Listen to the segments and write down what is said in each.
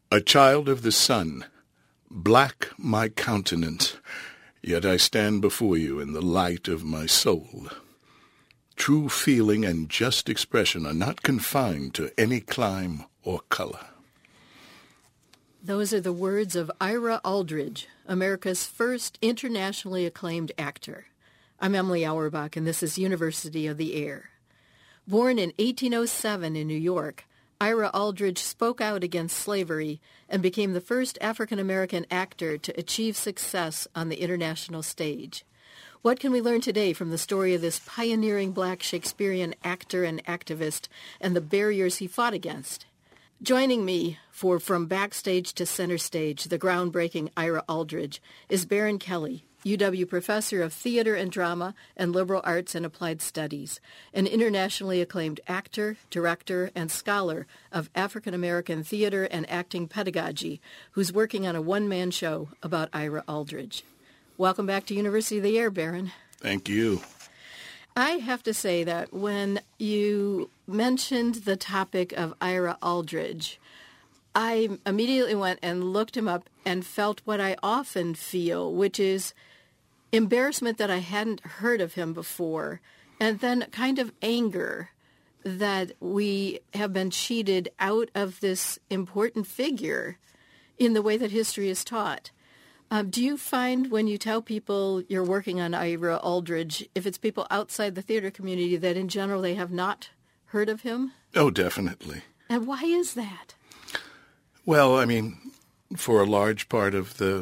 A child of the sun, black my countenance, yet I stand before you in the light of my soul. True feeling and just expression are not confined to any clime or color. Those are the words of Ira Aldridge, America's first internationally acclaimed actor. I'm Emily Auerbach, and this is University of the Air. Born in 1807 in New York, Ira Aldridge spoke out against slavery and became the first African-American actor to achieve success on the international stage. What can we learn today from the story of this pioneering black Shakespearean actor and activist and the barriers he fought against? Joining me for From Backstage to Center Stage, the groundbreaking Ira Aldridge, is Baron Kelly, UW Professor of Theater and Drama and Liberal Arts and Applied Studies, an internationally acclaimed actor, director, and scholar of African-American theater and acting pedagogy, who's working on a one-man show about Ira Aldridge. Welcome back to University of the Air, Baron. Thank you. I have to say that when you mentioned the topic of Ira Aldridge, I immediately went and looked him up and felt what I often feel, which is embarrassment that I hadn't heard of him before, and then kind of anger that we have been cheated out of this important figure in the way that history is taught. Do you find when you tell people you're working on Ira Aldridge, if it's people outside the theater community, that in general they have not heard of him? Oh, definitely. And why is that? Well, I mean, for a large part of the,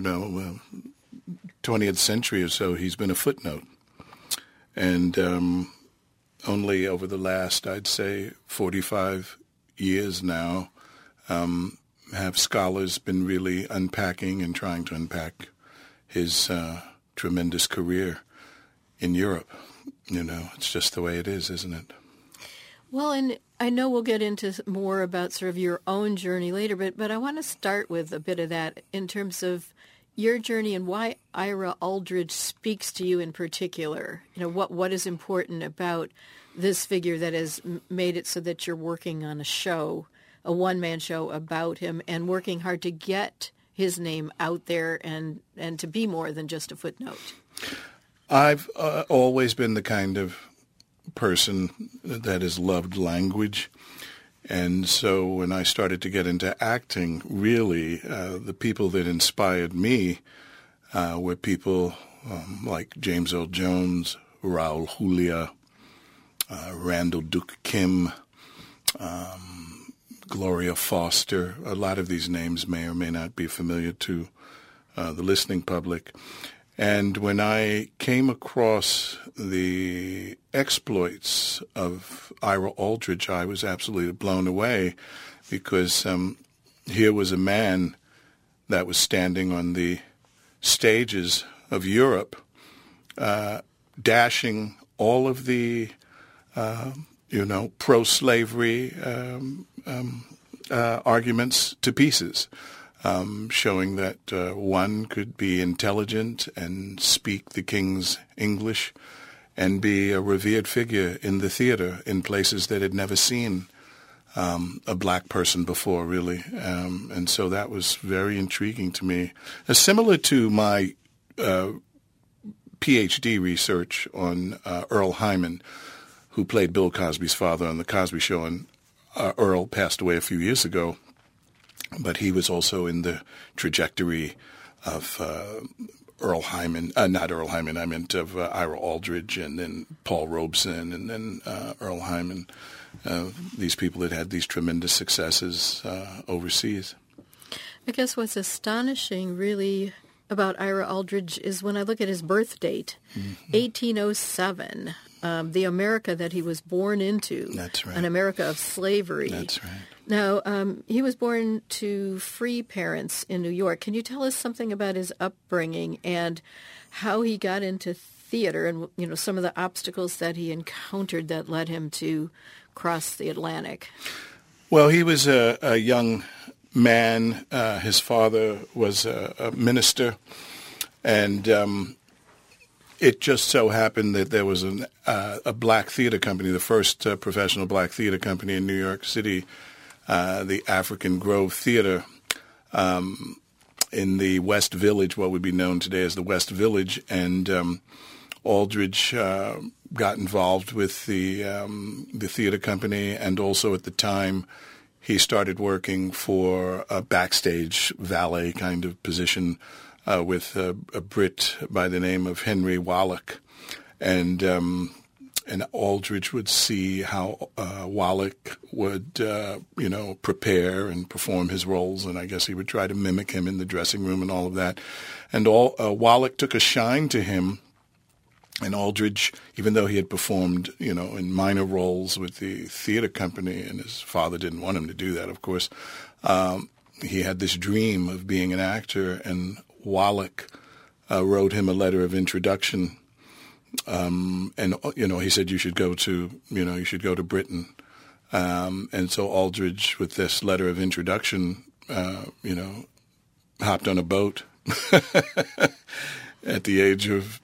20th century or so, he's been a footnote. And only over the last, I'd say, 45 years now, have scholars been really unpacking and trying to unpack his tremendous career in Europe. It's just the way it is, isn't it? Well, and I know we'll get into more about sort of your own journey later, but I want to start with a bit of that in terms of your journey and why Ira Aldridge speaks to you in particular. What is important about this figure that has made it so that you're working on a show, a one-man show about him, and working hard to get his name out there and to be more than just a footnote. I've always been the kind of person that has loved language. And so when I started to get into acting, really, the people that inspired me were people like James Earl Jones, Raul Julia, Randall Duke Kim, Gloria Foster. A lot of these names may or may not be familiar to the listening public. And when I came across the exploits of Ira Aldridge, I was absolutely blown away because here was a man that was standing on the stages of Europe, dashing all of the, pro-slavery arguments to pieces. Showing that one could be intelligent and speak the king's English and be a revered figure in the theater in places that had never seen a black person before, really. And so that was very intriguing to me. Similar to my PhD research on Earl Hyman, who played Bill Cosby's father on The Cosby Show, and Earl passed away a few years ago. But he was also in the trajectory of Earl Hyman, not Earl Hyman, I meant of Ira Aldridge, and then Paul Robeson, and then Earl Hyman, these people that had these tremendous successes overseas. I guess what's astonishing really about Ira Aldridge is when I look at his birth date, 1807, the America that he was born into. That's right. An America of slavery. That's right. Now, he was born to free parents in New York. Can you tell us something about his upbringing and how he got into theater and, some of the obstacles that he encountered that led him to cross the Atlantic? Well, he was a young man. His father was a minister, and it just so happened that there was a black theater company, the first professional black theater company in New York City, the African Grove Theater in the West Village, what would be known today as the West Village, and Aldridge got involved with the theater company, and also at the time he started working for a backstage valet kind of position with a Brit by the name of Henry Wallach, and Aldridge would see how Wallach would, prepare and perform his roles, and I guess he would try to mimic him in the dressing room and all of that. And Wallach took a shine to him, and Aldridge, even though he had performed, in minor roles with the theater company, and his father didn't want him to do that, of course, he had this dream of being an actor, and Wallach wrote him a letter of introduction. And he said you should go to Britain, and so Aldridge, with this letter of introduction, hopped on a boat at the age of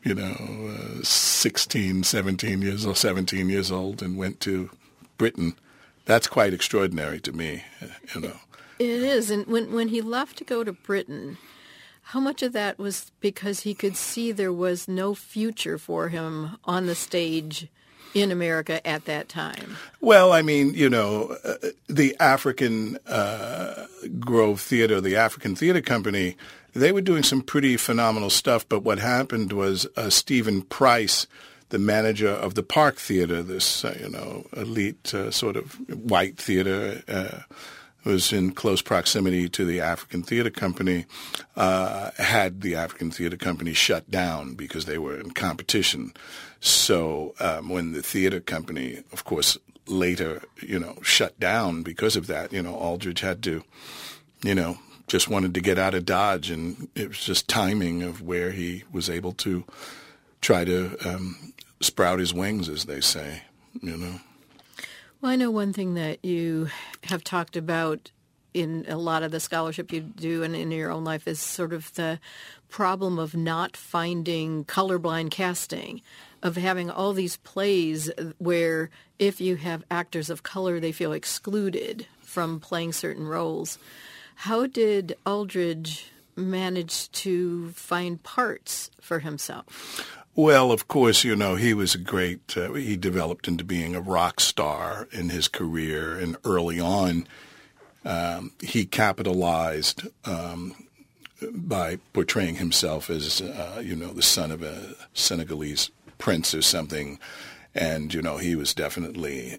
17 years old, and went to Britain. That's quite extraordinary to me, It is, and when he left to go to Britain, how much of that was because he could see there was no future for him on the stage in America at that time? Well, I mean, the African Grove Theater, the African Theater Company, they were doing some pretty phenomenal stuff. But what happened was Stephen Price, the manager of the Park Theater, this, elite sort of white theater, was in close proximity to the African Theater Company, had the African Theater Company shut down because they were in competition. So when the theater company, of course, later, shut down because of that, Aldridge had to, just wanted to get out of Dodge, and it was just timing of where he was able to try to sprout his wings, as they say, Well, I know one thing that you have talked about in a lot of the scholarship you do and in your own life is sort of the problem of not finding colorblind casting, of having all these plays where if you have actors of color, they feel excluded from playing certain roles. How did Aldridge manage to find parts for himself? Well, of course, he was a great, he developed into being a rock star in his career, and early on he capitalized by portraying himself as, the son of a Senegalese prince or something, and, he was definitely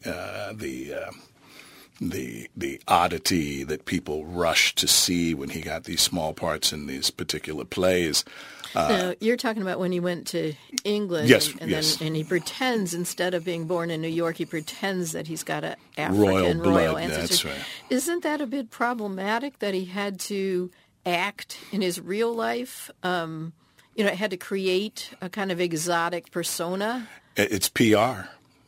the oddity that people rushed to see when he got these small parts in these particular plays. Now, you're talking about when he went to England, yes, and he pretends, instead of being born in New York, he pretends that he's got an African royal ancestry. That's right. Isn't that a bit problematic that he had to act in his real life? Had to create a kind of exotic persona? It's PR.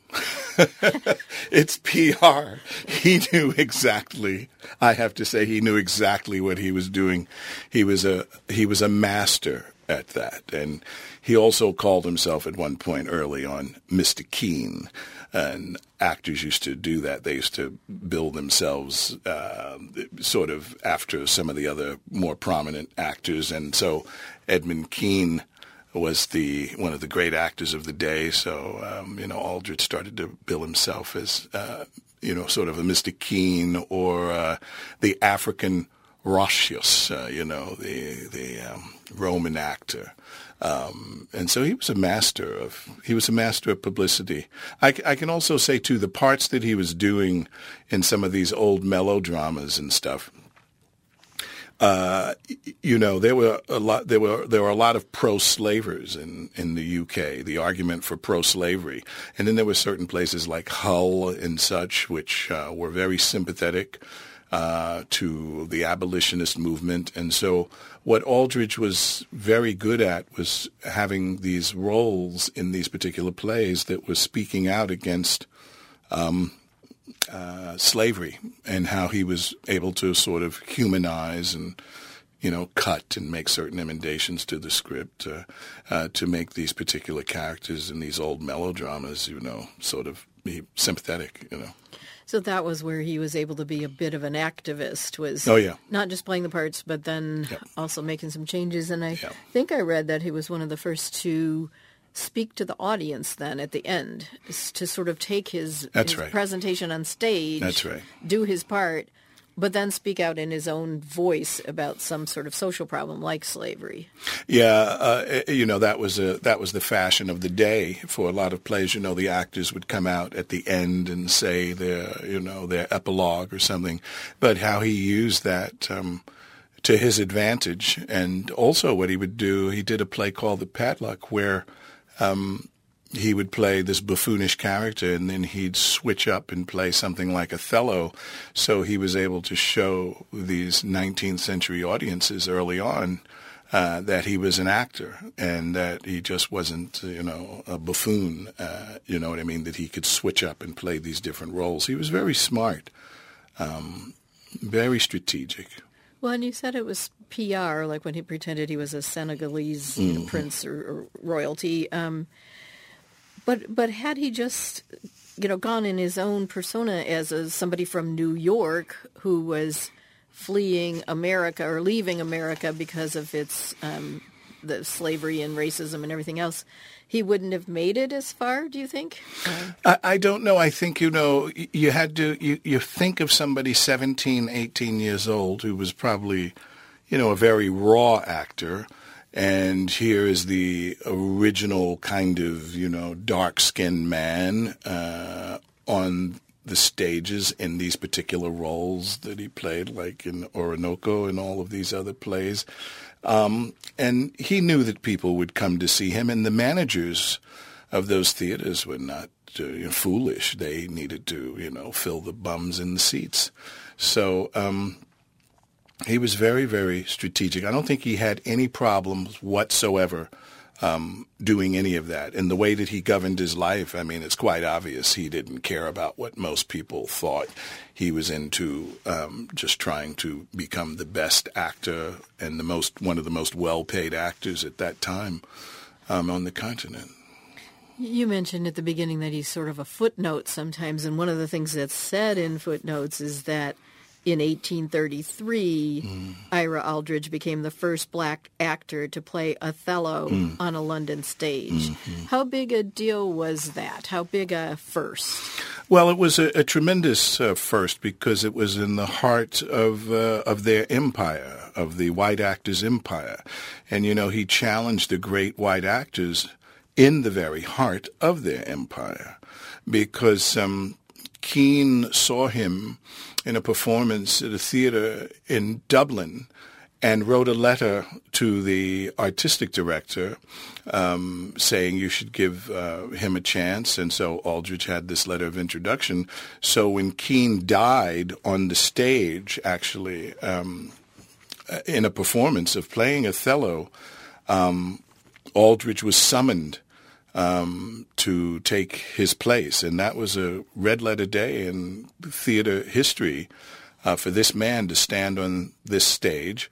It's PR. He knew exactly. I have to say, he knew exactly what he was doing. He was a master at that, and he also called himself at one point early on Mr. Keene. And actors used to do that. They used to bill themselves sort of after some of the other more prominent actors, and so Edmund Keene was one of the great actors of the day. So, Aldridge started to bill himself as, sort of a Mr. Keene, or the African Roscius, the Roman actor. And so he was a master of publicity. I can also say, too, the parts that he was doing in some of these old melodramas and stuff, there were a lot of pro-slavers in the UK, the argument for pro-slavery. And then there were certain places like Hull and such, which were very sympathetic to the abolitionist movement. And so what Aldridge was very good at was having these roles in these particular plays that was speaking out against slavery, and how he was able to sort of humanize and, cut and make certain emendations to the script to make these particular characters in these old melodramas, sort of be sympathetic, So that was where he was able to be a bit of an activist, was not just playing the parts, but then also making some changes. And I think I read that he was one of the first to speak to the audience then at the end, to sort of take his presentation on stage, do his part, but then speak out in his own voice about some sort of social problem like slavery. Yeah, that was the fashion of the day for a lot of plays. The actors would come out at the end and say their epilogue or something. But how he used that to his advantage, and also what he would do, he did a play called The Padlock, where he would play this buffoonish character, and then he'd switch up and play something like Othello. So he was able to show these 19th century audiences early on that he was an actor and that he just wasn't, a buffoon, you know what I mean, that he could switch up and play these different roles. He was very smart, very strategic. Well, and you said it was PR, like when he pretended he was a Senegalese prince or royalty. But had he just, gone in his own persona as somebody from New York who was fleeing America or leaving America because of its the slavery and racism and everything else, he wouldn't have made it as far, do you think? I don't know. I think, you had to, you think of somebody 17, 18 years old who was probably, a very raw actor. And here is the original kind of, dark-skinned man on the stages in these particular roles that he played, like in Orinoco and all of these other plays. And he knew that people would come to see him, and the managers of those theaters were not foolish. They needed to, fill the bums in the seats. So he was very, very strategic. I don't think he had any problems whatsoever doing any of that. And the way that he governed his life, I mean, it's quite obvious he didn't care about what most people thought. He was into just trying to become the best actor and one of the most well-paid actors at that time on the continent. You mentioned at the beginning that he's sort of a footnote sometimes, and one of the things that's said in footnotes is that in 1833, Ira Aldridge became the first black actor to play Othello on a London stage. How big a deal was that? How big a first? Well, it was a tremendous first because it was in the heart of their empire, of the white actors' empire. And, he challenged the great white actors in the very heart of their empire because Keane saw him in a performance at a theater in Dublin and wrote a letter to the artistic director saying you should give him a chance. And so Aldridge had this letter of introduction. So when Keane died on the stage, actually, in a performance of playing Othello, Aldridge was summoned to take his place. And that was a red-letter day in theater history for this man to stand on this stage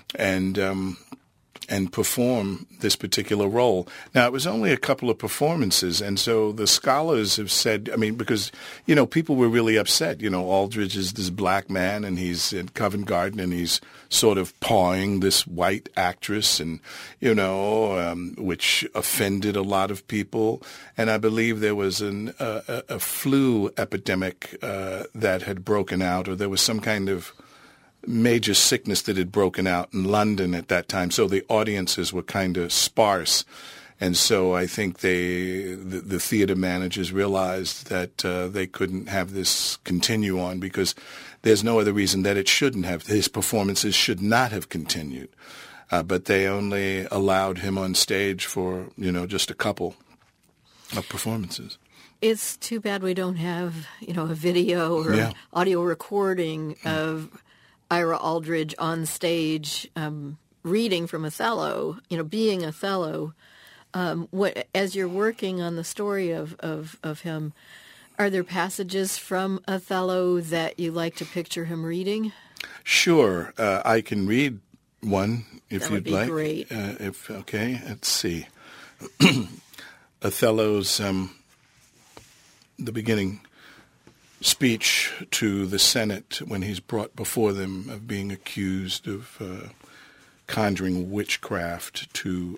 and perform this particular role. Now, it was only a couple of performances, and so the scholars have said, because, people were really upset. Aldridge is this black man, and he's in Covent Garden, and he's sort of pawing this white actress, and, which offended a lot of people. And I believe there was a flu epidemic that had broken out, or there was some kind of major sickness that had broken out in London at that time. So the audiences were kind of sparse. And so I think the theater managers realized that they couldn't have this continue on because there's no other reason that it shouldn't have. His performances should not have continued. But they only allowed him on stage for, just a couple of performances. It's too bad we don't have, a video or audio recording of Ira Aldridge on stage reading from Othello, being Othello. As you're working on the story of him, are there passages from Othello that you like to picture him reading? Sure. I can read one if you'd like. That would be great. Okay, let's see. Othello's, the beginning. speech to the Senate when he's brought before them of being accused of conjuring witchcraft to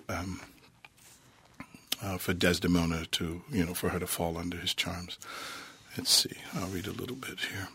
for Desdemona to, for her to fall under his charms. Let's see. I'll read a little bit here.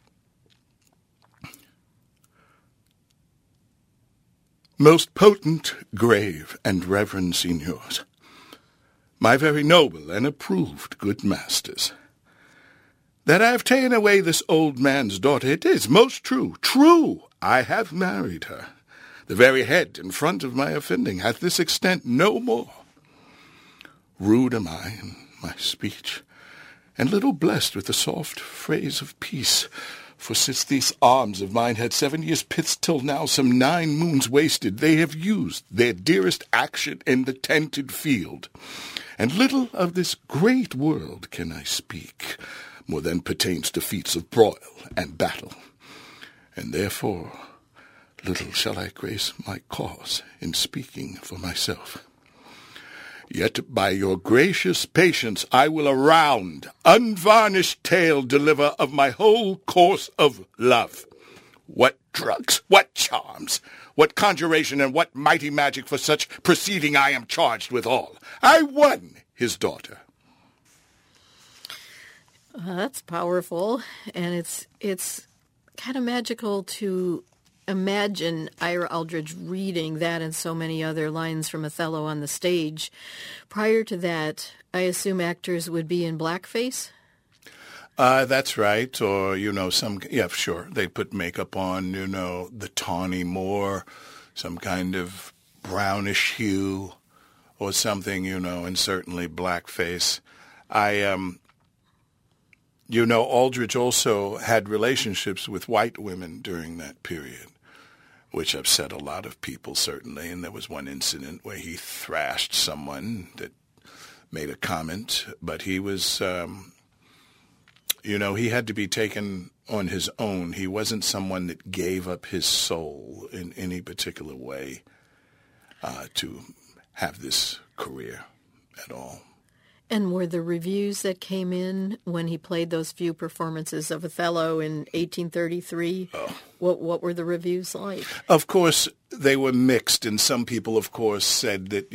Most potent, grave, and reverend signors, my very noble and approved good masters, that I have taken away this old man's daughter, it is most true. True, I have married her. The very head in front of my offending hath this extent no more. Rude am I in my speech, and little blessed with the soft phrase of peace. For since these arms of mine had 7 years pith till now some 9 moons wasted, they have used their dearest action in the tented field. And little of this great world can I speak, more than pertains to feats of broil and battle. And therefore little shall I grace my cause in speaking for myself. Yet by your gracious patience I will a round, unvarnished tale deliver of my whole course of love. What drugs, what charms, what conjuration, and what mighty magic for such proceeding I am charged withal. I won his daughter. That's powerful, and it's kind of magical to imagine Ira Aldridge reading that and so many other lines from Othello on the stage. Prior to that, I assume actors would be in blackface? That's right. Or, sure. They put makeup on, the tawny moor, some kind of brownish hue or something, and certainly blackface. Aldridge also had relationships with white women during that period, which upset a lot of people, certainly. And there was one incident where he thrashed someone that made a comment, but he was, he had to be taken on his own. He wasn't someone that gave up his soul in any particular way to have this career at all. And were the reviews that came in when he played those few performances of Othello in 1833, what were the reviews like? Of course, they were mixed, and some people, of course, said that,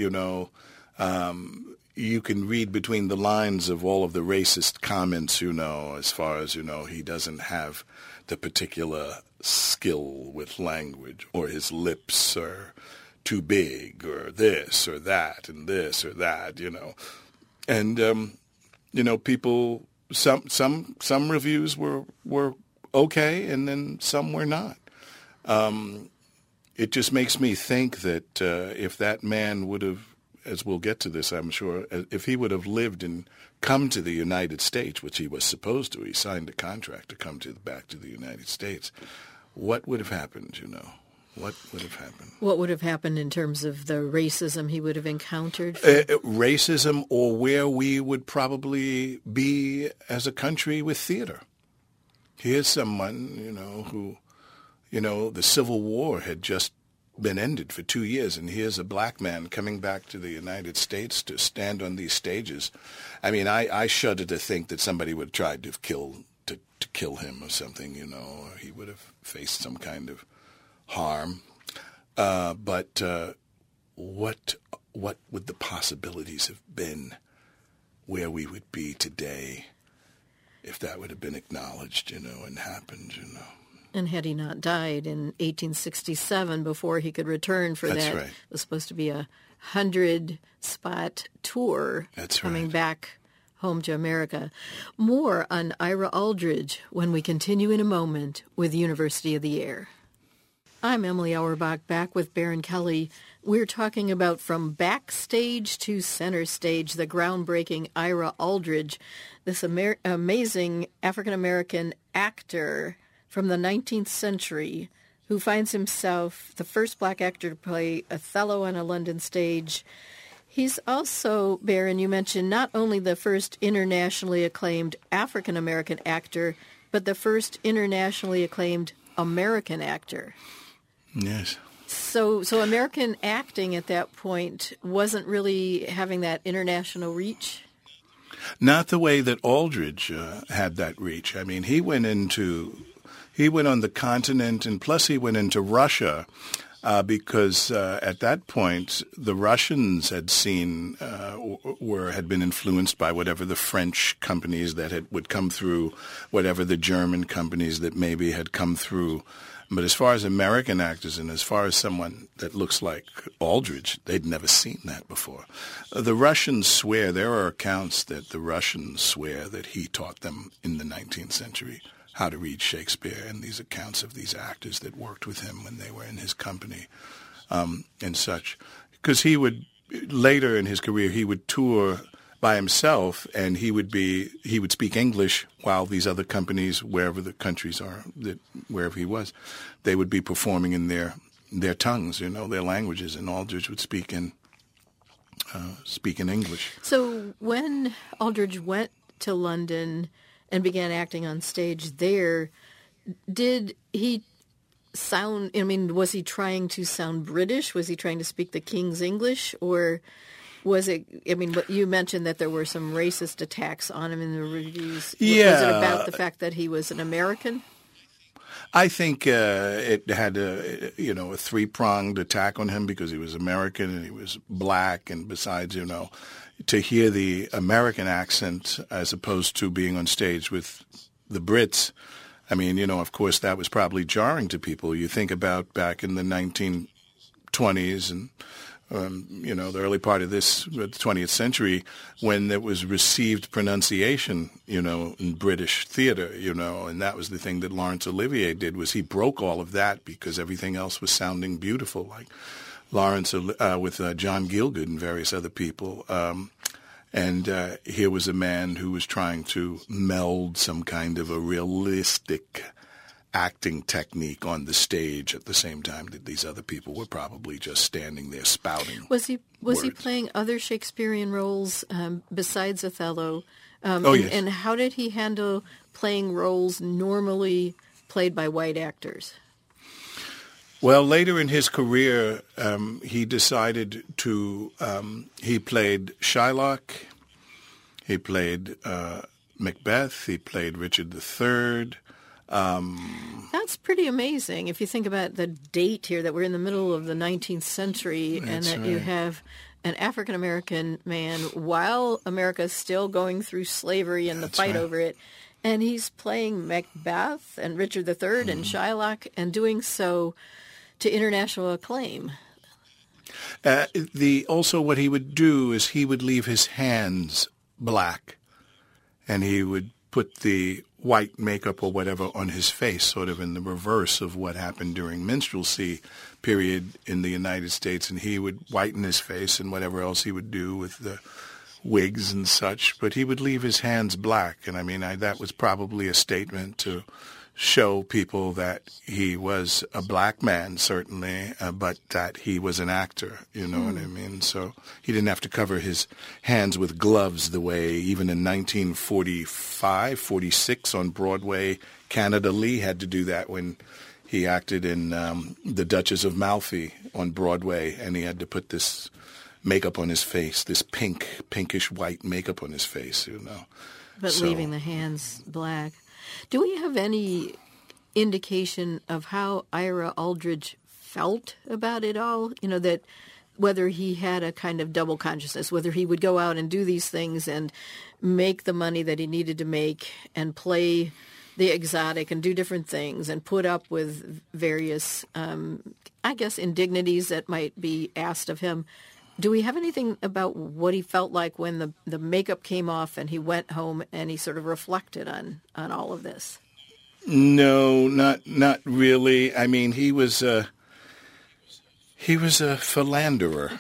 you can read between the lines of all of the racist comments, as far as, he doesn't have the particular skill with language, or his lips are too big, or this or that, and this or that, And, people, some reviews were okay, and then some were not. It just makes me think that if that man would have, as we'll get to this, I'm sure, if he would have lived and come to the United States, which he was supposed to, he signed a contract to come back to the United States, what would have happened, What would have happened? What would have happened in terms of the racism he would have encountered? Racism, or where we would probably be as a country with theater. Here's someone, who, the Civil War had just been ended for 2 years, and here's a black man coming back to the United States to stand on these stages. I mean, I shudder to think that somebody would have tried to kill him or something, or he would have faced some kind of harm, but what would the possibilities have been where we would be today if that would have been acknowledged, and happened, And had he not died in 1867 before he could return for That's that, right. It was supposed to be a 100-spot tour. That's coming right. back home to America. More on Ira Aldridge when we continue in a moment with University of the Air. I'm Emily Auerbach, back with Baron Kelly. We're talking about from backstage to center stage, the groundbreaking Ira Aldridge, this amazing African-American actor from the 19th century who finds himself the first black actor to play Othello on a London stage. He's also, Baron, you mentioned not only the first internationally acclaimed African-American actor, but the first internationally acclaimed American actor. Yes. So American acting at that point wasn't really having that international reach? Not the way that Aldrich had that reach. I mean, he went on the continent, and plus he went into Russia because at that point the Russians had seen had been influenced by whatever the French companies that would come through, whatever the German companies that maybe had come through. But as far as American actors and as far as someone that looks like Aldrich, they'd never seen that before. The Russians swear, there are accounts that the Russians swear that he taught them in the 19th century how to read Shakespeare, and these accounts of these actors that worked with him when they were in his company and such. Because he would, later in his career, he would tour by himself, and he would speak English while these other companies, wherever the countries are, wherever he was, they would be performing in their tongues, their languages, and Aldrich would speak in English. So when Aldrich went to London and began acting on stage there, did he sound, was he trying to sound British? Was he trying to speak the King's English? Or was it, you mentioned that there were some racist attacks on him in the reviews. Yeah. Was it about the fact that he was an American? I think it had a three-pronged attack on him because he was American and he was black, and besides, to hear the American accent as opposed to being on stage with the Brits, of course, that was probably jarring to people. You think about back in the 1920s and the early part of this 20th century, when there was received pronunciation, in British theater, and that was the thing that Laurence Olivier did, was he broke all of that because everything else was sounding beautiful, like Laurence with John Gielgud and various other people. And here was a man who was trying to meld some kind of a realistic acting technique on the stage at the same time that these other people were probably just standing there spouting. Was he playing other Shakespearean roles besides Othello? Yes. And how did he handle playing roles normally played by white actors? Well, later in his career, he decided to. He played Shylock. He played Macbeth. He played Richard III. That's pretty amazing if you think about the date here, that we're in the middle of the 19th century. That's and that right. You have an African-American man while America's still going through slavery and the That's fight right. over it. And he's playing Macbeth and Richard III and Shylock, and doing so to international acclaim. Also what he would do is he would leave his hands black, and he would put the white makeup or whatever on his face, sort of in the reverse of what happened during minstrelsy period in the United States, and he would whiten his face and whatever else he would do with the wigs and such, but he would leave his hands black. And that was probably a statement to show people that he was a black man, certainly, but that he was an actor, you know what I mean? So he didn't have to cover his hands with gloves the way even in 1945, 46 on Broadway, Canada Lee had to do that when he acted in The Duchess of Malfi on Broadway, and he had to put this makeup on his face, this pinkish white makeup on his face, But leaving the hands black. Do we have any indication of how Ira Aldridge felt about it all? That whether he had a kind of double consciousness, whether he would go out and do these things and make the money that he needed to make and play the exotic and do different things and put up with various, indignities that might be asked of him. Do we have anything about what he felt like when the makeup came off and he went home and he sort of reflected on all of this? No, not really. He was a philanderer.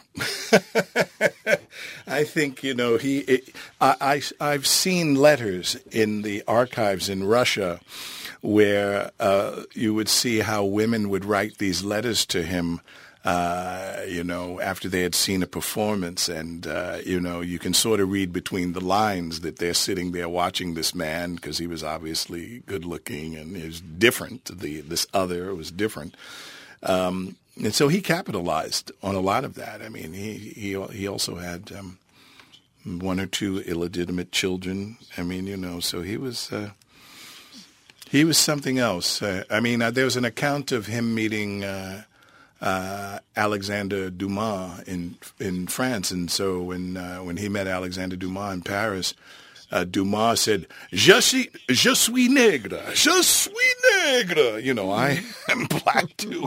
I think I've seen letters in the archives in Russia where you would see how women would write these letters to him. After they had seen a performance, and, you can sort of read between the lines that they're sitting there watching this man because he was obviously good looking and he was different. This other was different. And so he capitalized on a lot of that. He also had one or two illegitimate children. I mean, so he was something else. There was an account of him meeting Alexander Dumas in France, and so when he met Alexander Dumas in Paris, Dumas said, "Je suis nègre, je suis nègre." I am black too.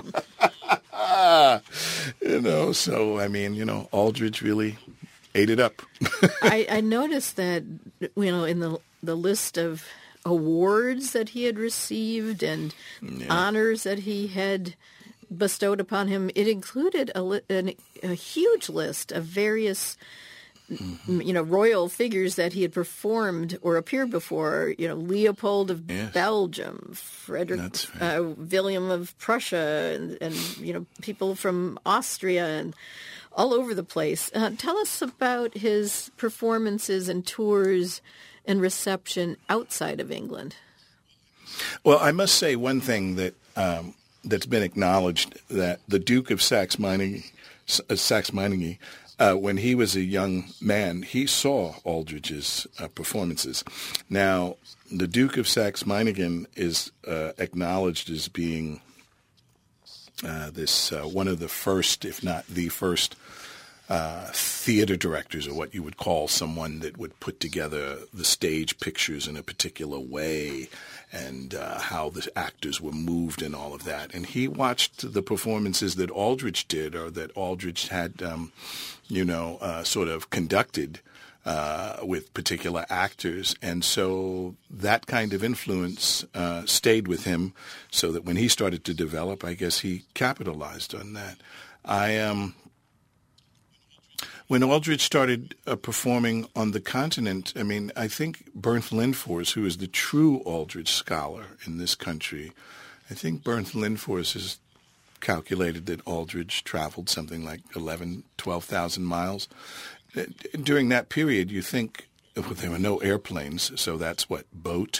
So Aldrich really ate it up. I noticed that in the list of awards that he had received and honors that he had bestowed upon him, it included a huge list of various royal figures that he had performed or appeared before. Leopold of Belgium, Frederick, William of Prussia, and people from Austria and all over the place. Tell us about his performances and tours and reception outside of England. Well, I must say one thing that that's been acknowledged, that the Duke of Saxe-Meiningen, when he was a young man, he saw Aldrich's performances. Now, the Duke of Saxe-Meiningen is acknowledged as being one of the first, if not the first, theater directors, or what you would call someone that would put together the stage pictures in a particular way, and how the actors were moved and all of that. And he watched the performances that Aldrich did, or that Aldrich had, sort of conducted with particular actors. And so that kind of influence stayed with him, so that when he started to develop, I guess he capitalized on that. When Aldrich started performing on the continent, I think Bernd Lindfors, who is the true Aldrich scholar in this country, I think Bernd Lindfors has calculated that Aldrich traveled something like 12,000 miles. During that period, you think there were no airplanes, so that's what, boat,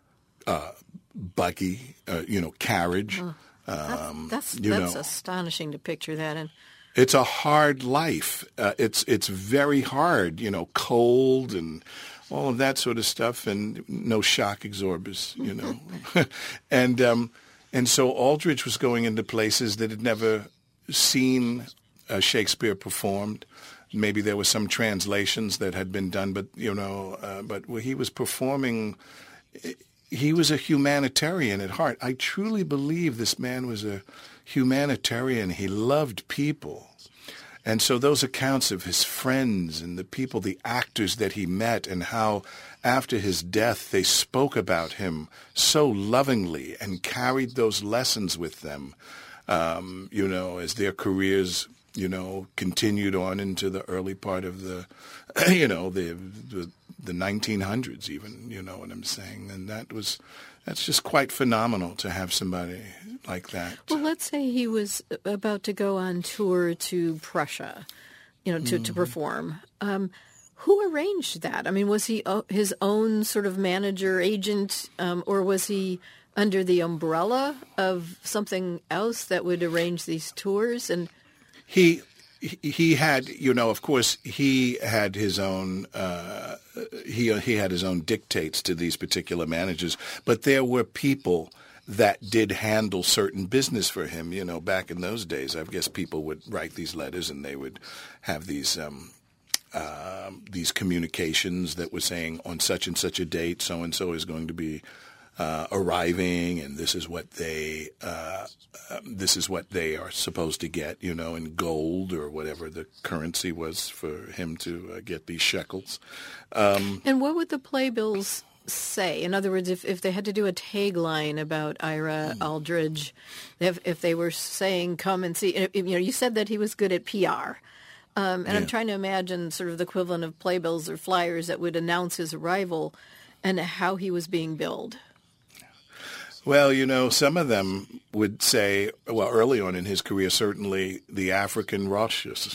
buggy, carriage. That's astonishing to picture that in. It's a hard life. It's very hard, cold and all of that sort of stuff, and no shock absorbers, and so Aldrich was going into places that had never seen Shakespeare performed. Maybe there were some translations that had been done, but where he was performing, he was a humanitarian at heart. I truly believe this man was a humanitarian. He loved people. And so those accounts of his friends and the people, the actors that he met, and how after his death they spoke about him so lovingly and carried those lessons with them, as their careers, continued on into the early part of the 1900s even, you know what I'm saying? And that's just quite phenomenal to have somebody like that. Well, let's say he was about to go on tour to Prussia, to perform. Who arranged that? Was he his own sort of manager, agent, or was he under the umbrella of something else that would arrange these tours? And he had, of course, he had his own he had his own dictates to these particular managers, but there were people that did handle certain business for him. Back in those days, I guess people would write these letters and they would have these communications that were saying on such and such a date, so and so is going to be arriving, and this is what they are supposed to get, in gold or whatever the currency was for him to get these shekels. And what would the playbills say? In other words, if they had to do a tagline about Ira Aldrich, if they were saying, come and see, you said that he was good at PR. I'm trying to imagine sort of the equivalent of playbills or flyers that would announce his arrival and how he was being billed. Well, some of them would say, well, early on in his career, certainly the African Roscius,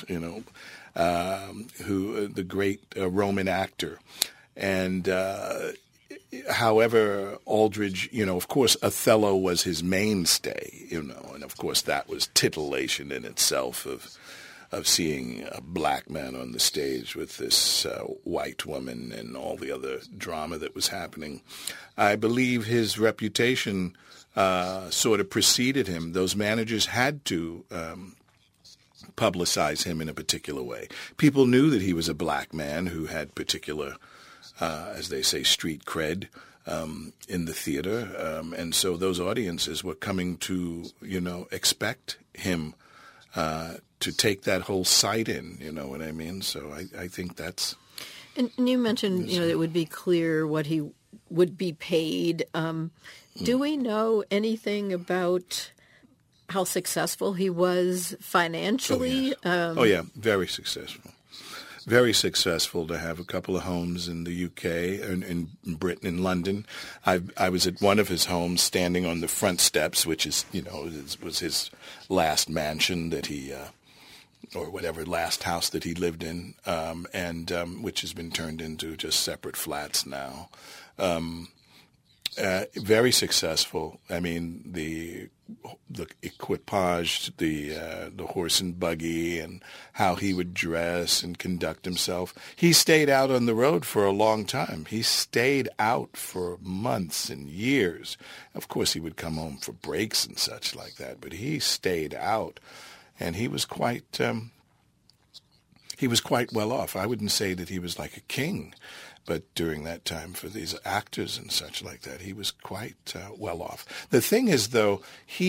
who the great Roman actor. And however, Aldrich, of course, Othello was his mainstay, and of course that was titillation in itself of seeing a black man on the stage with this white woman and all the other drama that was happening. I believe his reputation sort of preceded him. Those managers had to publicize him in a particular way. People knew that he was a black man who had particular, as they say, street cred in the theater. And so those audiences were coming to, expect him to take that whole site in, you know what I mean? So I think that's... And you mentioned, it would be clear what he would be paid. Do we know anything about how successful he was financially? Oh, yeah. Very successful. Very successful to have a couple of homes in the UK and in Britain, in London. I was at one of his homes standing on the front steps, which is, was his last mansion that he, or whatever, last house that he lived in, and which has been turned into just separate flats now. Very successful. I mean, the equipage, the horse and buggy, and how he would dress and conduct himself. He stayed out on the road for a long time. He stayed out for months and years. Of course, he would come home for breaks and such like that, but he stayed out, and he was quite well off. I wouldn't say that he was like a king, but during that time for these actors and such like that, he was quite well off. The thing is, though,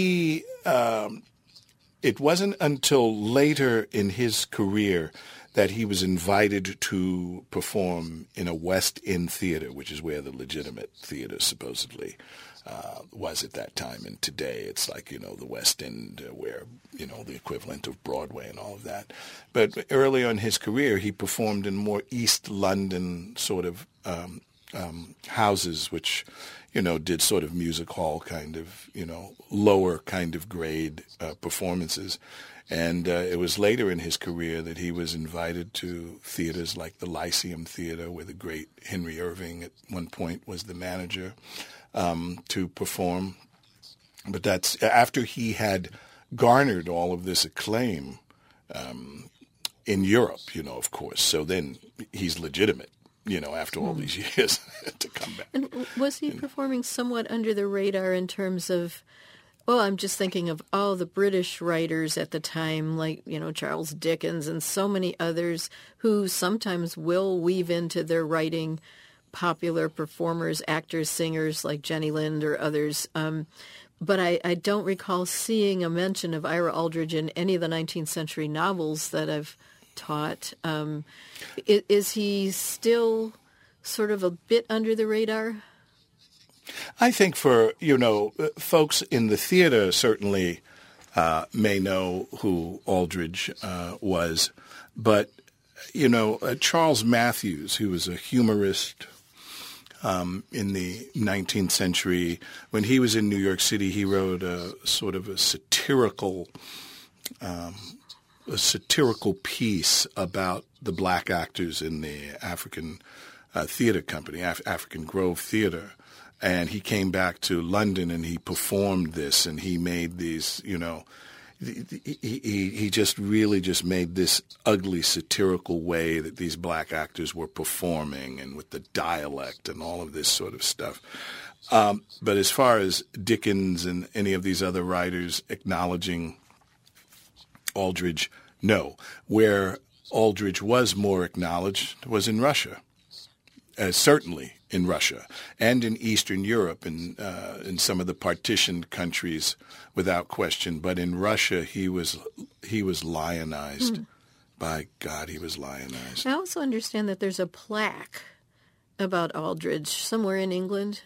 it wasn't until later in his career that he was invited to perform in a West End theater, which is where the legitimate theater supposedly was at that time. And today it's like, the West End, where, the equivalent of Broadway and all of that. But early on in his career, he performed in more East London sort of houses, which, did sort of music hall kind of, lower kind of grade performances. And it was later in his career that he was invited to theaters like the Lyceum Theater, where the great Henry Irving at one point was the manager, to perform. But that's after he had garnered all of this acclaim in Europe, of course. So then he's legitimate, after all these years to come back. And was he performing somewhat under the radar in terms of, well, I'm just thinking of all the British writers at the time, like, Charles Dickens and so many others who sometimes will weave into their writing popular performers, actors, singers like Jenny Lind or others. But I don't recall seeing a mention of Ira Aldridge in any of the 19th century novels that I've taught. Is he still sort of a bit under the radar? I think for, folks in the theater certainly may know who Aldridge was. But, Charles Matthews, who was a humorist in the 19th century, when he was in New York City, he wrote a sort of a satirical piece about the black actors in the African theater company, African Grove Theater. And he came back to London and he performed this, and he made these, he just really just made this ugly satirical way that these black actors were performing, and with the dialect and all of this sort of stuff. But as far as Dickens and any of these other writers acknowledging Aldridge, no. Where Aldridge was more acknowledged was in Russia, certainly in Russia and in Eastern Europe and in some of the partitioned countries, without question. But in Russia, he was lionized. By God, he was lionized. I also understand that there's a plaque about Aldridge somewhere in England.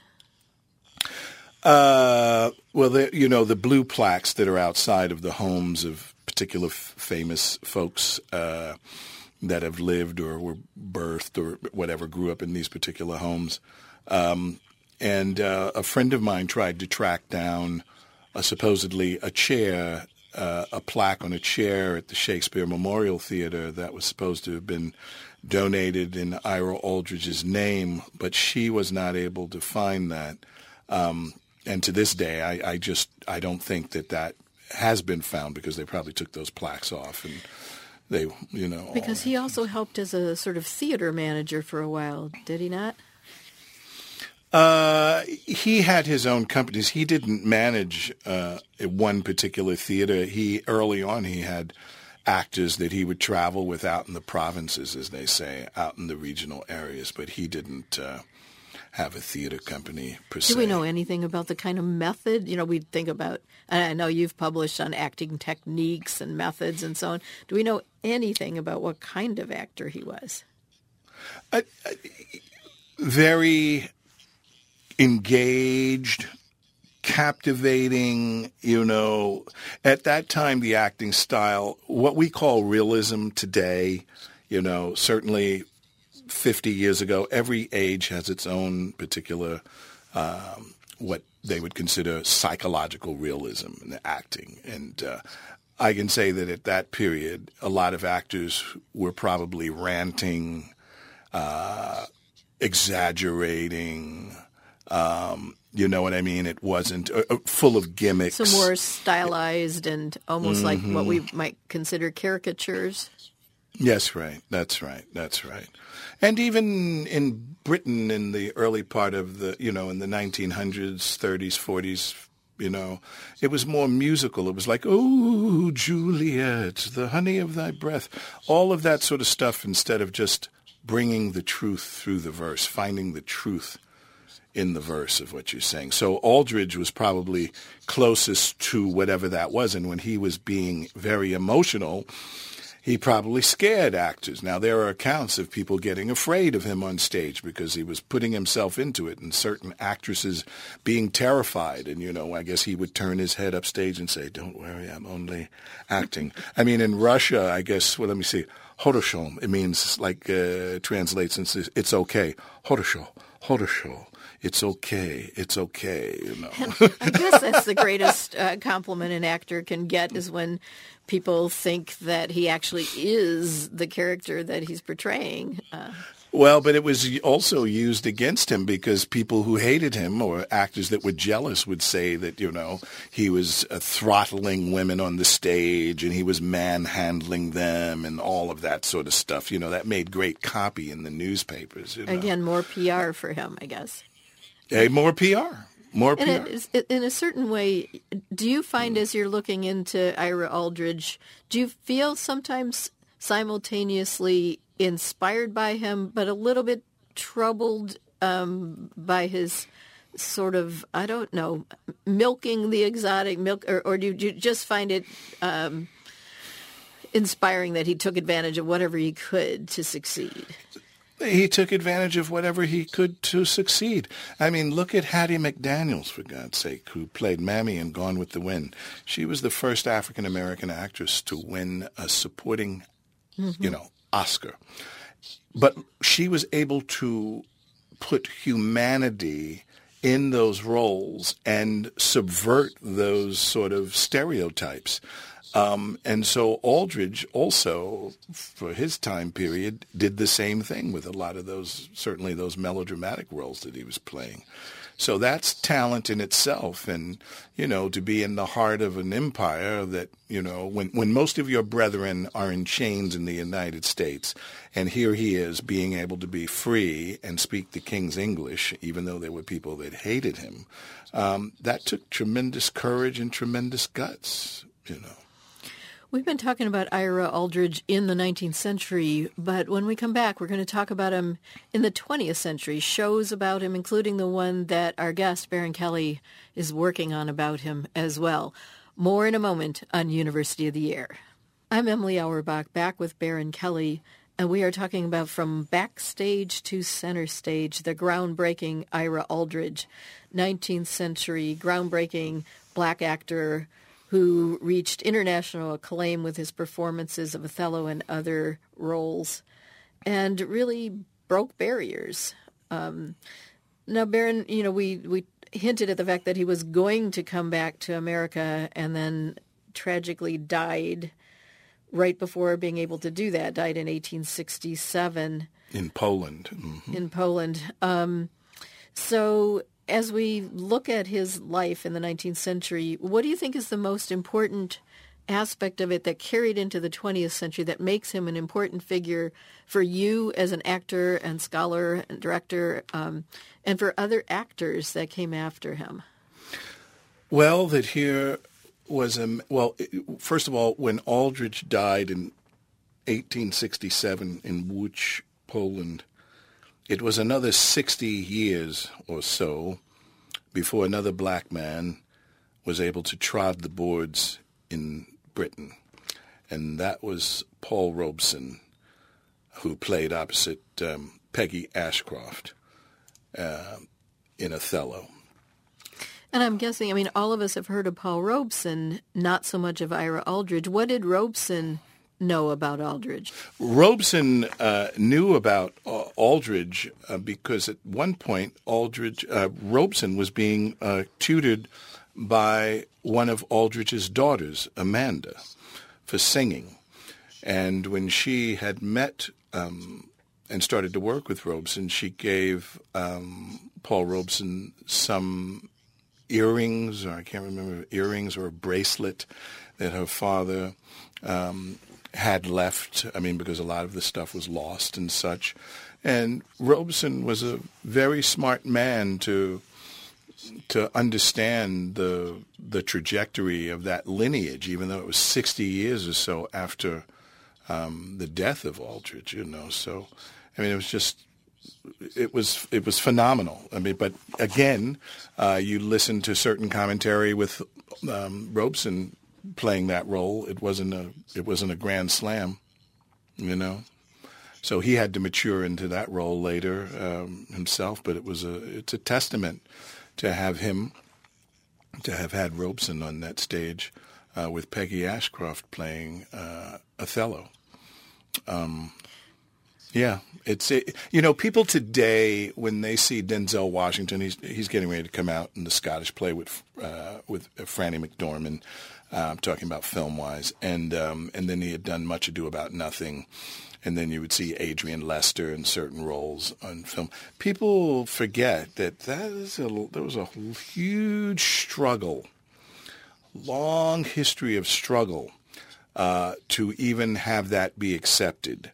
Well, the blue plaques that are outside of the homes of particular famous folks that have lived or were birthed or whatever, grew up in these particular homes. And a friend of mine tried to track down supposedly a chair, a plaque on a chair at the Shakespeare Memorial Theater that was supposed to have been donated in Ira Aldridge's name, but she was not able to find that. And to this day, I don't think that has been found, because they probably took those plaques off and They, you know. Because he also helped as a sort of theater manager for a while, did he not? He had his own companies. He didn't manage one particular theater. Early on, he had actors that he would travel with out in the provinces, as they say, out in the regional areas, but he didn't have a theater company per se. Do we know anything about the kind of method? You know, we think about, and I know you've published on acting techniques and methods and so on. Do we know anything about what kind of actor he was? Very engaged, captivating, you know. At that time, the acting style, what we call realism today, you know, certainly 50 years ago, every age has its own particular, what they would consider psychological realism in the acting. And I can say that at that period, a lot of actors were probably ranting, exaggerating, you know what I mean? It wasn't full of gimmicks. So more stylized and almost like what we might consider caricatures. Yes, right. That's right. And even in Britain in the early part of the, you know, in the 1900s, 30s, 40s, you know, it was more musical. It was like, oh, Juliet, the honey of thy breath. All of that sort of stuff instead of just bringing the truth through the verse, finding the truth in the verse of what you're saying. So Aldridge was probably closest to whatever that was. And when he was being very emotional, he probably scared actors. Now, there are accounts of people getting afraid of him on stage because he was putting himself into it, and certain actresses being terrified. And, you know, I guess he would turn his head upstage and say, don't worry, I'm only acting. I mean, in Russia, I guess, well, let me see, Hodoshom, it means like translates and says, it's okay. Hodosho. It's okay, you know. I guess that's the greatest compliment an actor can get is when people think that he actually is the character that he's portraying. Well, but it was also used against him because people who hated him or actors that were jealous would say that, you know, he was throttling women on the stage and he was manhandling them and all of that sort of stuff. You know, that made great copy in the newspapers. You know? Again, more PR for him, I guess. More PR. In a certain way, do you find as you're looking into Ira Aldridge, do you feel sometimes simultaneously inspired by him, but a little bit troubled by his sort of, I don't know, milking the exotic milk, or do you just find it inspiring that he took advantage of whatever he could to succeed? He took advantage of whatever he could to succeed. I mean, look at Hattie McDaniels, for God's sake, who played Mammy in Gone with the Wind. She was the first African-American actress to win a supporting, you know, Oscar. But she was able to put humanity in those roles and subvert those sort of stereotypes. And so Aldridge also, for his time period, did the same thing with a lot of those, certainly those melodramatic roles that he was playing. So that's talent in itself. And, you know, to be in the heart of an empire that, you know, when most of your brethren are in chains in the United States, and here he is being able to be free and speak the King's English, even though there were people that hated him, that took tremendous courage and tremendous guts, you know. We've been talking about Ira Aldridge in the 19th century, but when we come back, we're going to talk about him in the 20th century, shows about him, including the one that our guest, Baron Kelly, is working on about him as well. More in a moment on University of the Air. I'm Emily Auerbach, back with Baron Kelly, and we are talking about From Backstage to Center Stage, the groundbreaking Ira Aldridge, 19th century groundbreaking black actor who reached international acclaim with his performances of Othello and other roles, and really broke barriers. Now, Baron, you know, we hinted at the fact that he was going to come back to America and then tragically died right before being able to do that, died in 1867. In Poland. Mm-hmm. In Poland. So as we look at his life in the 19th century, what do you think is the most important aspect of it that carried into the 20th century that makes him an important figure for you as an actor and scholar and director, and for other actors that came after him? Well, that here was first of all, when Aldrich died in 1867 in Łódź, Poland, it was another 60 years or so before another black man was able to trod the boards in Britain. And that was Paul Robeson, who played opposite Peggy Ashcroft in Othello. And I'm guessing, all of us have heard of Paul Robeson, not so much of Ira Aldridge. What did Robeson know about Aldridge? Robeson knew about Aldridge because at one point Robeson was being tutored by one of Aldridge's daughters, Amanda, for singing. And when she had met and started to work with Robeson, she gave Paul Robeson some earrings, or I can't remember, earrings or a bracelet that her father had left, because a lot of the stuff was lost and such. And Robeson was a very smart man to understand the trajectory of that lineage, even though it was 60 years or so after the death of Aldrich, So, it was just, it was phenomenal. But again, you listen to certain commentary with Robeson playing that role. It wasn't a grand slam, So he had to mature into that role later himself. But it's a testament to have had Robeson on that stage with Peggy Ashcroft playing Othello. People today, when they see Denzel Washington, he's getting ready to come out in the Scottish play with Franny McDormand, talking about film-wise, and then he had done Much Ado About Nothing, and then you would see Adrian Lester in certain roles on film. People forget that there was a huge struggle, long history of struggle to even have that be accepted.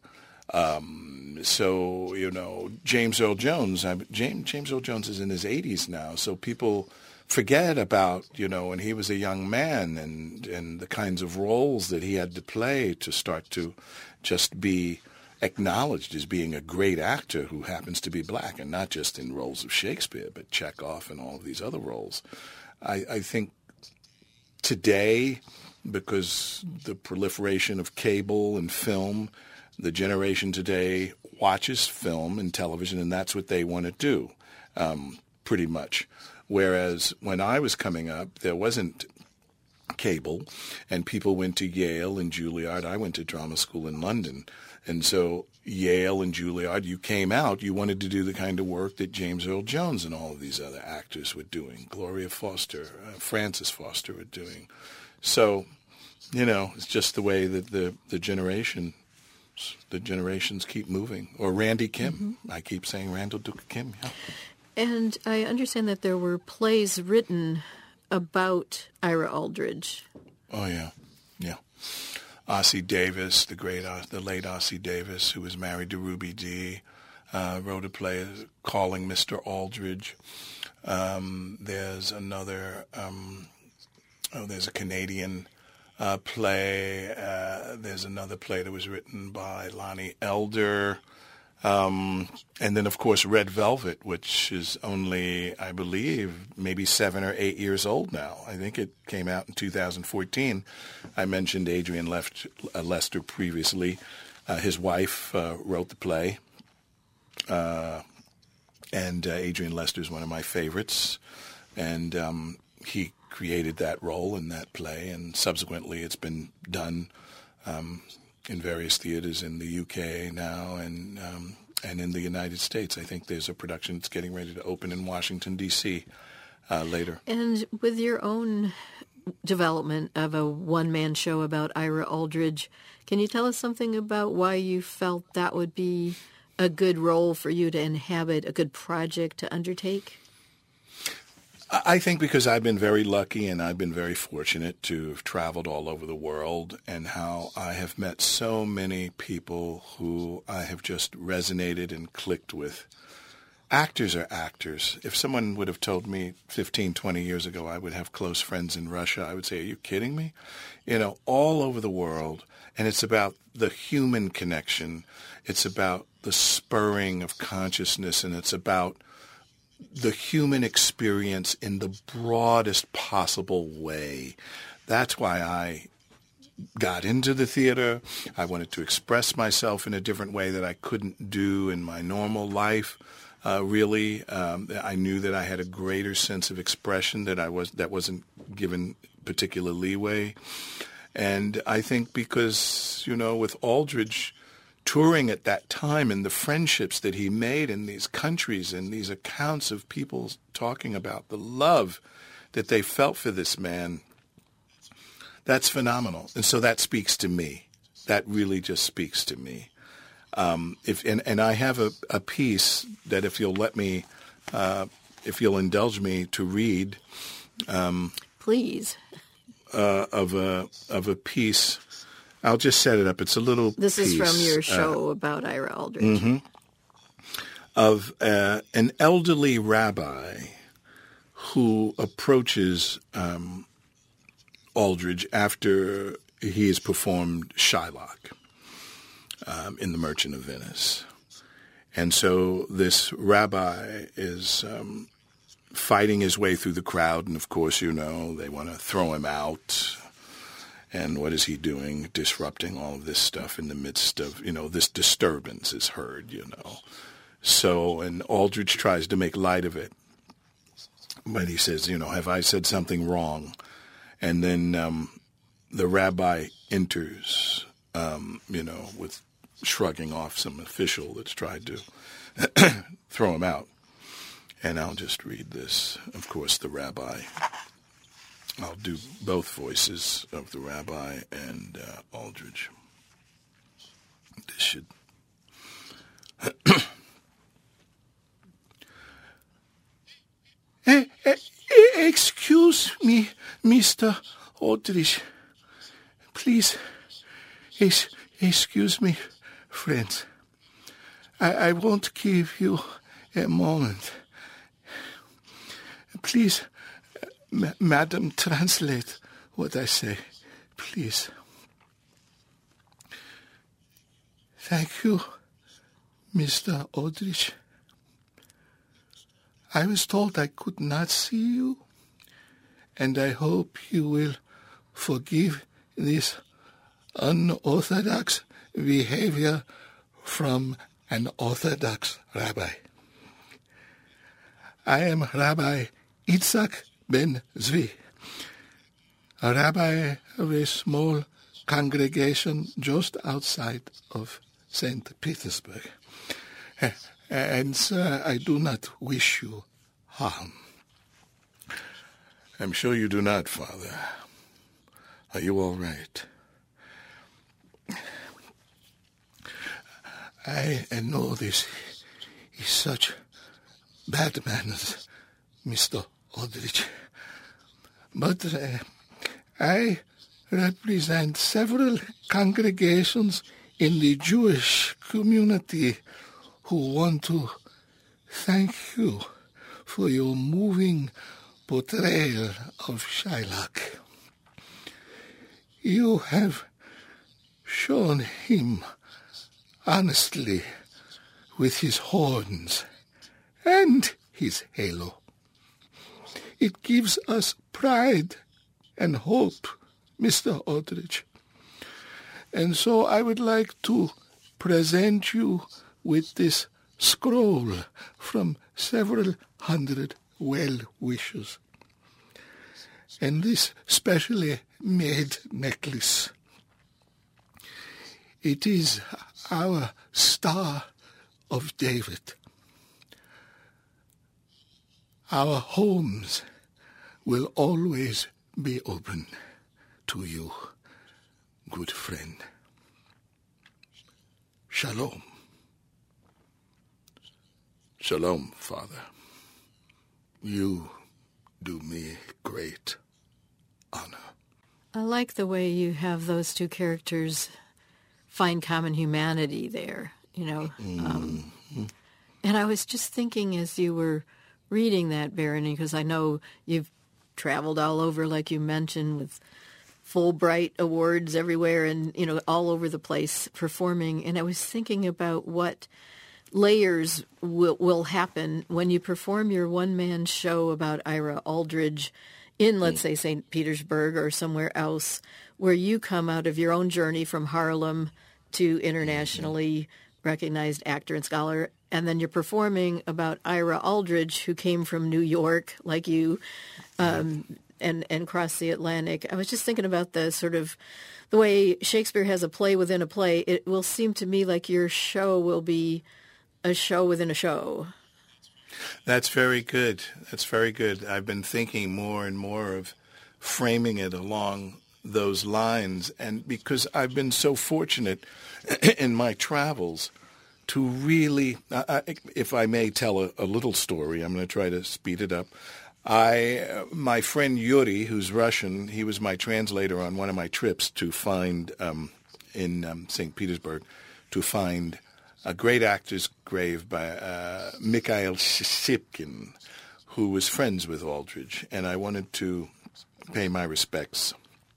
So, James Earl Jones, James Earl Jones is in his 80s now, so people forget about, when he was a young man and the kinds of roles that he had to play to start to just be acknowledged as being a great actor who happens to be black, and not just in roles of Shakespeare, but Chekhov and all of these other roles. I think today, because the proliferation of cable and film, the generation today watches film and television, and that's what they want to do, pretty much. Whereas when I was coming up, there wasn't cable, and people went to Yale and Juilliard. I went to drama school in London. And so Yale and Juilliard, you came out, you wanted to do the kind of work that James Earl Jones and all of these other actors were doing, Gloria Foster, Frances Foster were doing. So, it's just the way that the generations keep moving. Or Randy Kim. Mm-hmm. I keep saying Randall Duke Kim. Yeah. And I understand that there were plays written about Ira Aldridge. Oh, yeah. Yeah. Ossie Davis, the late Ossie Davis, who was married to Ruby Dee, wrote a play calling Mr. Aldridge. There's another, there's a Canadian play. There's another play that was written by Lonnie Elder. And then, of course, Red Velvet, which is only, I believe, maybe 7 or 8 years old now. I think it came out in 2014. I mentioned Adrian Lester previously. His wife wrote the play. And Adrian Lester is one of my favorites. And he created that role in that play. And subsequently, it's been done in various theaters in the UK now and in the United States. I think there's a production that's getting ready to open in Washington, D.C. Later. And with your own development of a one-man show about Ira Aldridge, can you tell us something about why you felt that would be a good role for you to inhabit, a good project to undertake? I think because I've been very lucky and I've been very fortunate to have traveled all over the world, and how I have met so many people who I have just resonated and clicked with. Actors are actors. If someone would have told me 15, 20 years ago I would have close friends in Russia, I would say, are you kidding me? All over the world. And it's about the human connection. It's about the spurring of consciousness, and it's about the human experience in the broadest possible way. That's why I got into the theater. I wanted to express myself in a different way that I couldn't do in my normal life. Really, I knew that I had a greater sense of expression that wasn't given particular leeway. And I think because, with Aldrich touring at that time and the friendships that he made in these countries and these accounts of people talking about the love that they felt for this man, that's phenomenal. And so that speaks to me. That really just speaks to me. And I have a piece that if you'll indulge me to read, please, of a piece. I'll just set it up. It's a little This piece, is from your show about Ira Aldrich. Mm-hmm, of an elderly rabbi who approaches Aldrich after he has performed Shylock in The Merchant of Venice. And so this rabbi is fighting his way through the crowd, and of course, they want to throw him out. And what is he doing? Disrupting all of this stuff in the midst of, this disturbance is heard, So, and Aldrich tries to make light of it. But he says, have I said something wrong? And then the rabbi enters, with shrugging off some official that's tried to throw him out. And I'll just read this. Of course, the rabbi. I'll do both voices of the rabbi and Aldrich. This should... Excuse me, Mr. Aldrich. Please, excuse me, friends. I won't give you a moment. Please, Madam, translate what I say, please. Thank you, Mr. Aldrich. I was told I could not see you, and I hope you will forgive this unorthodox behavior from an orthodox rabbi. I am Rabbi Itzhak Ben Zvi, a rabbi of a small congregation just outside of St. Petersburg. And, sir, I do not wish you harm. I'm sure you do not, Father. Are you all right? I know this is such bad manners, Mr. Aldrich. But I represent several congregations in the Jewish community who want to thank you for your moving portrayal of Shylock. You have shown him honestly with his horns and his halo. It gives us pride and hope, Mr. Aldrich. And so I would like to present you with this scroll from several hundred well-wishers. And this specially made necklace. It is our Star of David. Our homes will always be open to you, good friend. Shalom. Shalom, Father. You do me great honor. I like the way you have those two characters find common humanity there, you know. And I was just thinking as you were reading that, Barony, because I know you've traveled all over, like you mentioned, with Fulbright awards everywhere and, you know, all over the place performing. And I was thinking about what layers will happen when you perform your one-man show about Ira Aldridge in, let's say, St. Petersburg or somewhere else, where you come out of your own journey from Harlem to internationally recognized actor and scholar, and then you're performing about Ira Aldridge, who came from New York, like you, and crossed the Atlantic. I was just thinking about the sort of the way Shakespeare has a play within a play. It will seem to me like your show will be a show within a show. That's very good. That's very good. I've been thinking more and more of framing it along those lines, and because I've been so fortunate in my travels to really, if I may tell a little story, I'm going to try to speed it up. My friend Yuri, who's Russian, he was my translator on one of my trips to find, in St. Petersburg, to find a great actor's grave by Mikhail Shipkin, who was friends with Aldridge. And I wanted to pay my respects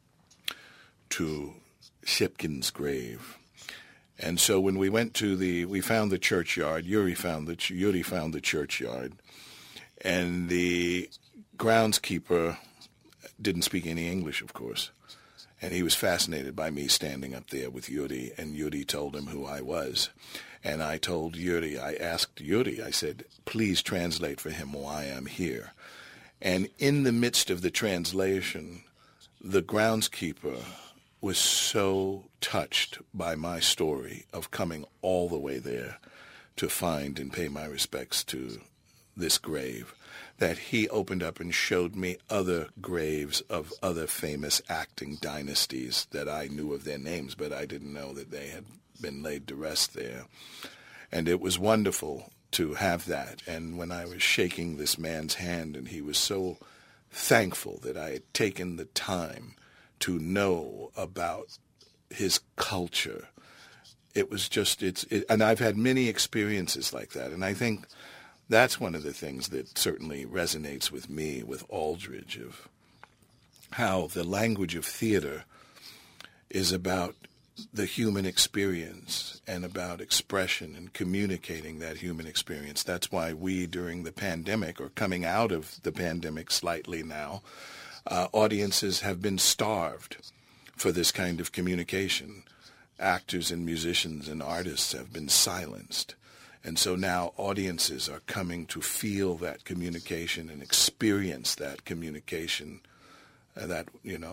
to Shipkin's grave. And so when we went to we found the churchyard. Yuri found the churchyard, and the groundskeeper didn't speak any English, of course, and he was fascinated by me standing up there with Yuri. And Yuri told him who I was, and I told Yuri. I asked Yuri. I said, "Please translate for him why I'm here." And in the midst of the translation, the groundskeeper was so touched by my story of coming all the way there to find and pay my respects to this grave that he opened up and showed me other graves of other famous acting dynasties that I knew of their names, but I didn't know that they had been laid to rest there. And it was wonderful to have that. And when I was shaking this man's hand, and he was so thankful that I had taken the time to know about his culture. It was just, and I've had many experiences like that. And I think that's one of the things that certainly resonates with me, with Aldridge, of how the language of theater is about the human experience and about expression and communicating that human experience. That's why we, during the pandemic, or coming out of the pandemic slightly now, audiences have been starved for this kind of communication. Actors and musicians and artists have been silenced. And so now audiences are coming to feel that communication and experience that communication, that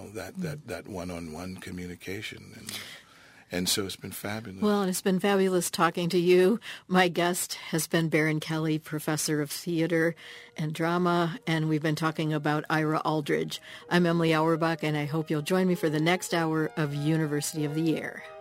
one-on-one communication. And so it's been fabulous. Well, and it's been fabulous talking to you. My guest has been Baron Kelly, professor of theater and drama, and we've been talking about Ira Aldridge. I'm Emily Auerbach, and I hope you'll join me for the next hour of University of the Air.